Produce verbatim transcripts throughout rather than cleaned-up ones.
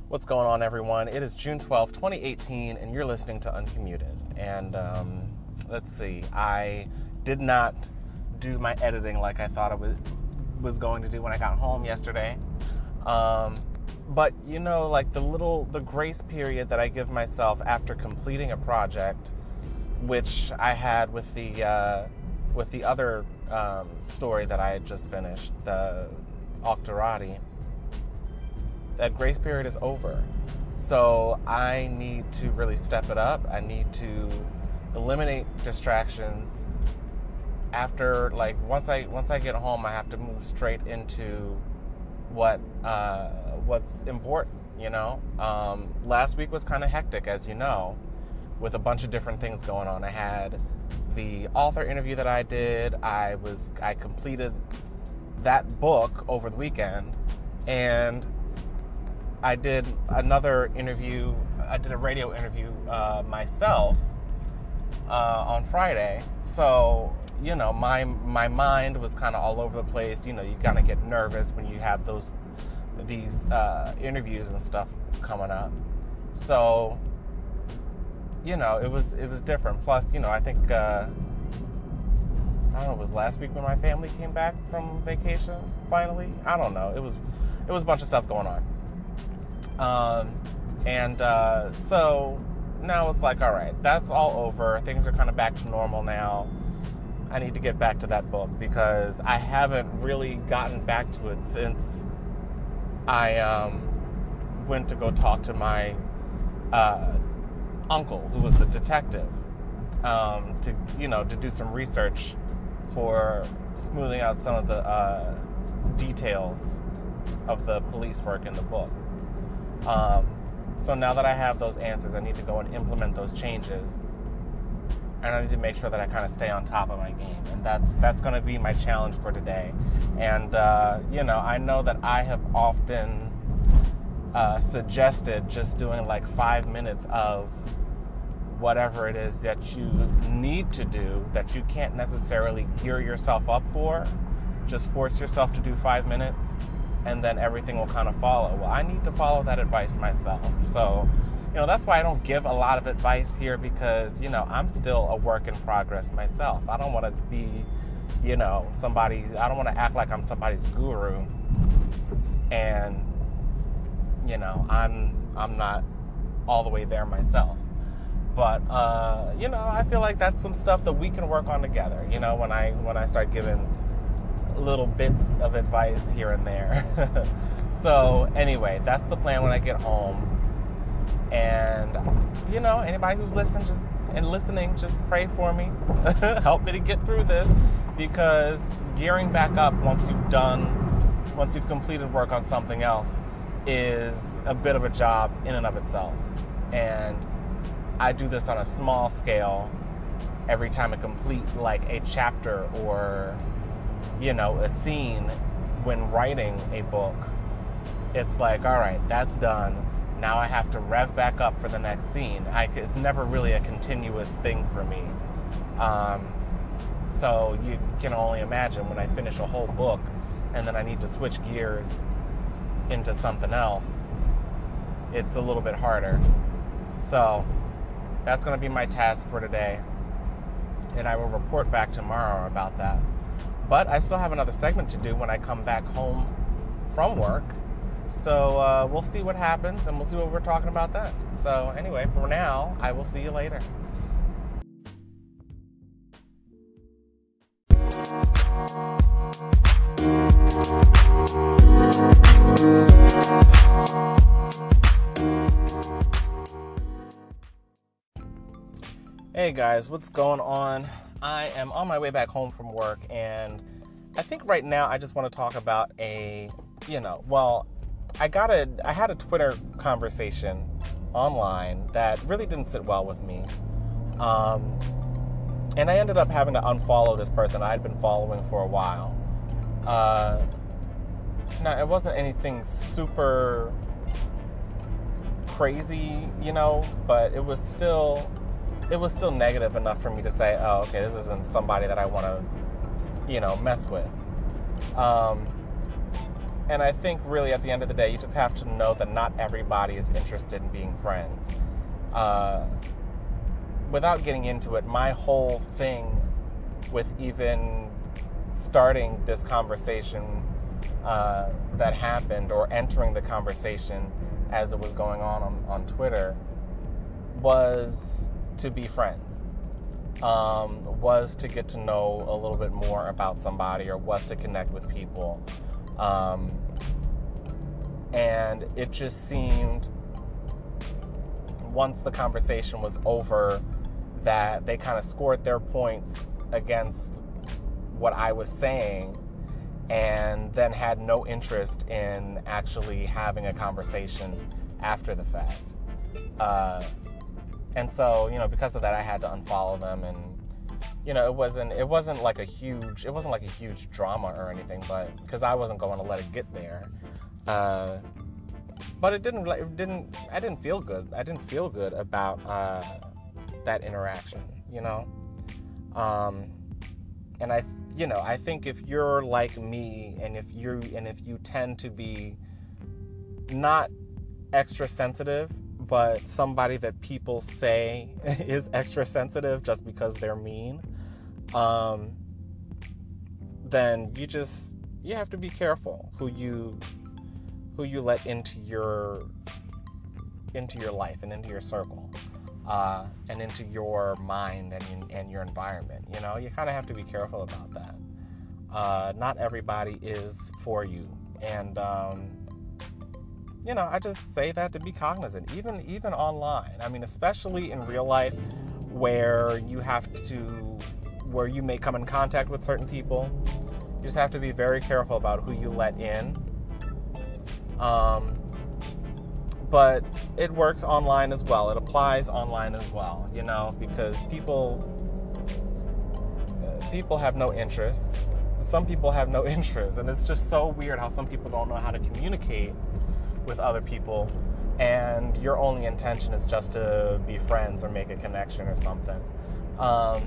What's going on, everyone? It is June twelfth, twenty eighteen, and you're listening to Uncommuted. And um, let's see, I did not do my editing like I thought I was, was going to do when I got home yesterday. Um, but, you know, like the little, the grace period that I give myself after completing a project, which I had with the, uh, with the other um, story that I had just finished, the Octorati, that grace period is over. So I need to really step it up. I need to eliminate distractions. After, like, once I once I get home, I have to move straight into what uh, what's important, you know? Um, last week was kind of hectic, as you know, with a bunch of different things going on. I had the author interview that I did. I was I completed that book over the weekend, and I did another interview, I did a radio interview uh, myself uh, on Friday. So, you know, my my mind was kind of all over the place. You know, you kind of get nervous when you have those, these uh, interviews and stuff coming up. So, you know, it was, it was different. Plus, you know, I think, uh, I don't know, it was last week when my family came back from vacation, finally? I don't know. It was, it was a bunch of stuff going on. Um, and, uh, so now it's like, all right, that's all over. Things are kind of back to normal now. I need to get back to that book because I haven't really gotten back to it since I, um, went to go talk to my, uh, uncle, who was the detective, um, to, you know, to do some research for smoothing out some of the, uh, details of the police work in the book. Um, so now that I have those answers, I need to go and implement those changes, and I need to make sure that I kind of stay on top of my game, and that's that's going to be my challenge for today. And uh, you know, I know that I have often uh, suggested just doing like five minutes of whatever it is that you need to do that you can't necessarily gear yourself up for. Just force yourself to do five minutes. And then everything will kind of follow. Well, I need to follow that advice myself. So, you know, that's why I don't give a lot of advice here because, you know, I'm still a work in progress myself. I don't want to be, you know, somebody, I don't want to act like I'm somebody's guru. And, you know, I'm, I'm not all the way there myself. But, uh, you know, I feel like that's some stuff that we can work on together. You know, when I, when I start giving little bits of advice here and there. So anyway, that's the plan when I get home. And you know, anybody who's listening just and listening, just pray for me. Help me to get through this, because gearing back up once you've done once you've completed work on something else is a bit of a job in and of itself. And I do this on a small scale every time I complete like a chapter or, you know, a scene when writing a book. It's like, all right, that's done. Now I have to rev back up for the next scene. I, it's never really a continuous thing for me. Um, so you can only imagine when I finish a whole book and then I need to switch gears into something else, it's a little bit harder. So that's going to be my task for today. And I will report back tomorrow about that. But I still have another segment to do when I come back home from work. So uh, we'll see what happens, and we'll see what we're talking about then. So anyway, for now, I will see you later. Hey guys, what's going on? I am on my way back home from work, and I think right now I just want to talk about a, you know, well, I got a, I had a Twitter conversation online that really didn't sit well with me, um, and I ended up having to unfollow this person I'd been following for a while. Uh, now, it wasn't anything super crazy, you know, but it was still... it was still negative enough for me to say, oh, okay, this isn't somebody that I want to, you know, mess with. Um, and I think really at the end of the day, you just have to know that not everybody is interested in being friends. Uh, without getting into it, my whole thing with even starting this conversation uh, that happened, or entering the conversation as it was going on, on on Twitter, was to be friends. Um, was to get to know a little bit more about somebody, or was to connect with people. Um, and it just seemed, once the conversation was over, that they kind of scored their points against what I was saying, and then had no interest in actually having a conversation after the fact. Uh, and so, you know, because of that, I had to unfollow them, and, you know, it wasn't, it wasn't like a huge, it wasn't like a huge drama or anything, but, because I wasn't going to let it get there. Uh, but it didn't, it didn't, I didn't feel good. I didn't feel good about, uh, that interaction, you know? Um, and I, you know, I think if you're like me, and if you and if you tend to be not extra sensitive, but somebody that people say is extra sensitive just because they're mean, um, then you just, you have to be careful who you who you let into your into your life and into your circle. Uh, and into your mind and, in, and your environment. You know, you kind of have to be careful about that. Uh, not everybody is for you. And, um, you know, I just say that to be cognizant, even, even online. I mean, especially in real life, where you have to, where you may come in contact with certain people. You just have to be very careful about who you let in. Um, But it works online as well. It applies online as well, you know, because people uh, people have no interest. Some people have no interest, and it's just so weird how some people don't know how to communicate with other people, and your only intention is just to be friends or make a connection or something. Um,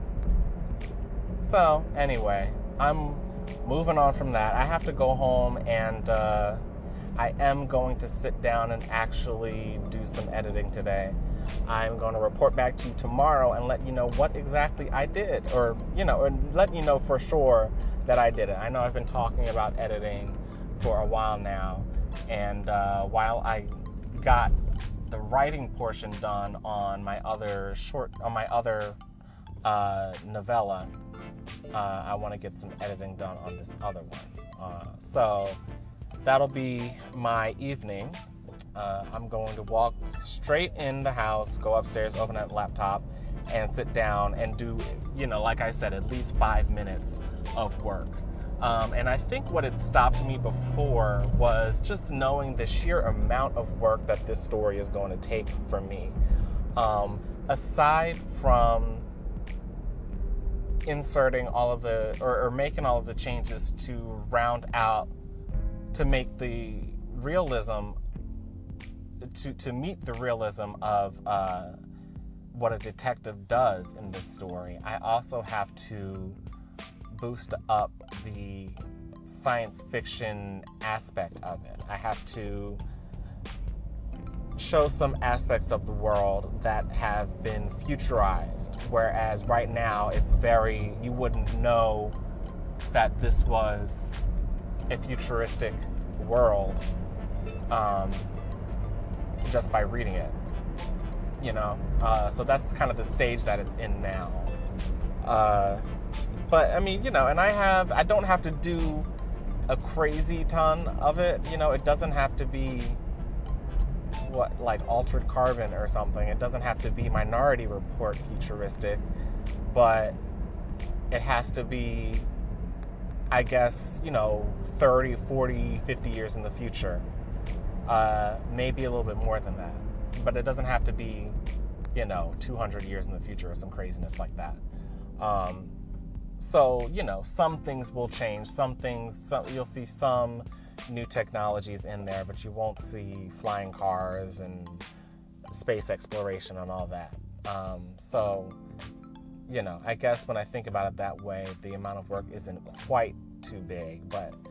so anyway, I'm moving on from that. I have to go home, and uh, I am going to sit down and actually do some editing today. I'm going to report back to you tomorrow and let you know what exactly I did, or, you know, or let you know for sure that I did it. I know I've been talking about editing for a while now, and uh, while I got the writing portion done on my other short, on my other uh, novella, uh, I want to get some editing done on this other one. Uh, so that'll be my evening. Uh, I'm going to walk straight in the house, go upstairs, open that laptop, and sit down and do, you know, like I said, at least five minutes of work. Um, and I think what had stopped me before was just knowing the sheer amount of work that this story is going to take for me. Um, aside from inserting all of the, or, or making all of the changes to round out, to make the realism, to, to meet the realism of uh, what a detective does in this story, I also have to boost up the science fiction aspect of it. I have to show some aspects of the world that have been futurized, whereas right now it's very, you wouldn't know that this was a futuristic world um, just by reading it, you know? Uh, so that's kind of the stage that it's in now. Uh, but, I mean, you know, and I have, I don't have to do a crazy ton of it, you know? It doesn't have to be, what, like Altered Carbon or something. It doesn't have to be Minority Report futuristic, but it has to be, I guess, you know, thirty, forty, fifty years in the future. Uh, maybe a little bit more than that. But it doesn't have to be, you know, two hundred years in the future or some craziness like that. Um, so, you know, some things will change. Some things, some, you'll see some new technologies in there, but you won't see flying cars and space exploration and all that. Um, so, you know, I guess when I think about it that way, the amount of work isn't quite too big, but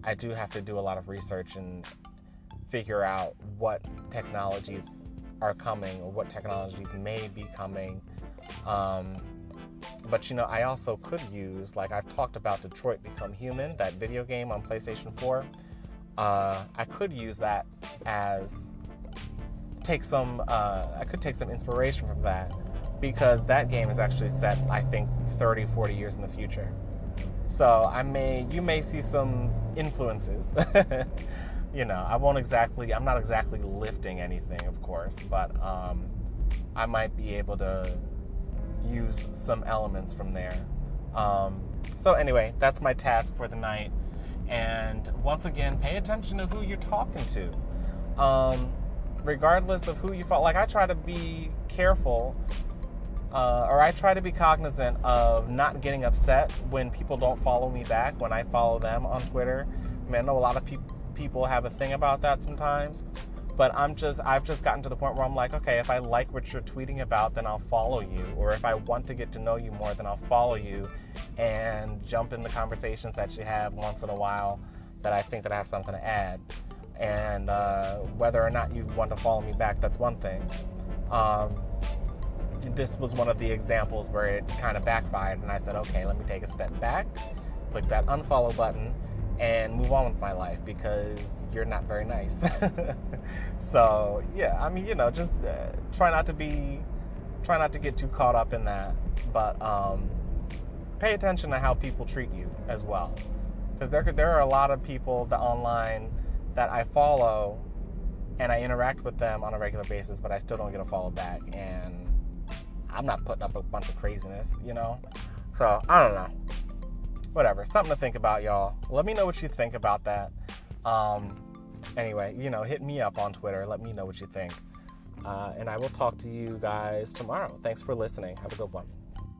I do have to do a lot of research and figure out what technologies are coming or what technologies may be coming. Um, but, you know, I also could use, like I've talked about Detroit Become Human, that video game on PlayStation four. Uh, I could use that as, take some, uh, I could take some inspiration from that, because that game is actually set, I think, thirty, forty years in the future. So I may, you may see some influences. You know, I won't exactly, I'm not exactly lifting anything, of course, but um, I might be able to use some elements from there. Um, so anyway, that's my task for the night. And once again, pay attention to who you're talking to. Um, regardless of who you follow, like I try to be careful, uh, or I try to be cognizant of not getting upset when people don't follow me back, when I follow them on Twitter. I mean, I know a lot of people people have a thing about that sometimes, but I'm just, I've just gotten to the point where I'm like, okay, if I like what you're tweeting about, then I'll follow you. Or if I want to get to know you more, then I'll follow you and jump in the conversations that you have once in a while that I think that I have something to add. And uh, whether or not you want to follow me back, that's one thing. Um, this was one of the examples where it kind of backfired, and I said, okay, let me take a step back, click that unfollow button, and move on with my life, because you're not very nice. So yeah, I mean, you know, just uh, try not to be, try not to get too caught up in that, but um, pay attention to how people treat you as well, because there there are a lot of people that online that I follow and I interact with them on a regular basis, but I still don't get a follow back, and I'm not putting up a bunch of craziness, you know. So I don't know. Whatever, something to think about, y'all. Let me know what you think about that. Um, anyway, you know, hit me up on Twitter. Let me know what you think. Uh, and I will talk to you guys tomorrow. Thanks for listening. Have a good one.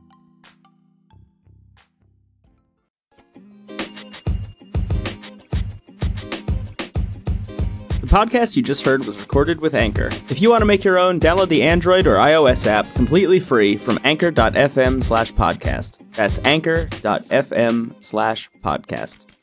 The podcast you just heard was recorded with Anchor. If you want to make your own, download the Android or iOS app completely free from anchor.fm slash podcast. That's anchor.fm slash podcast.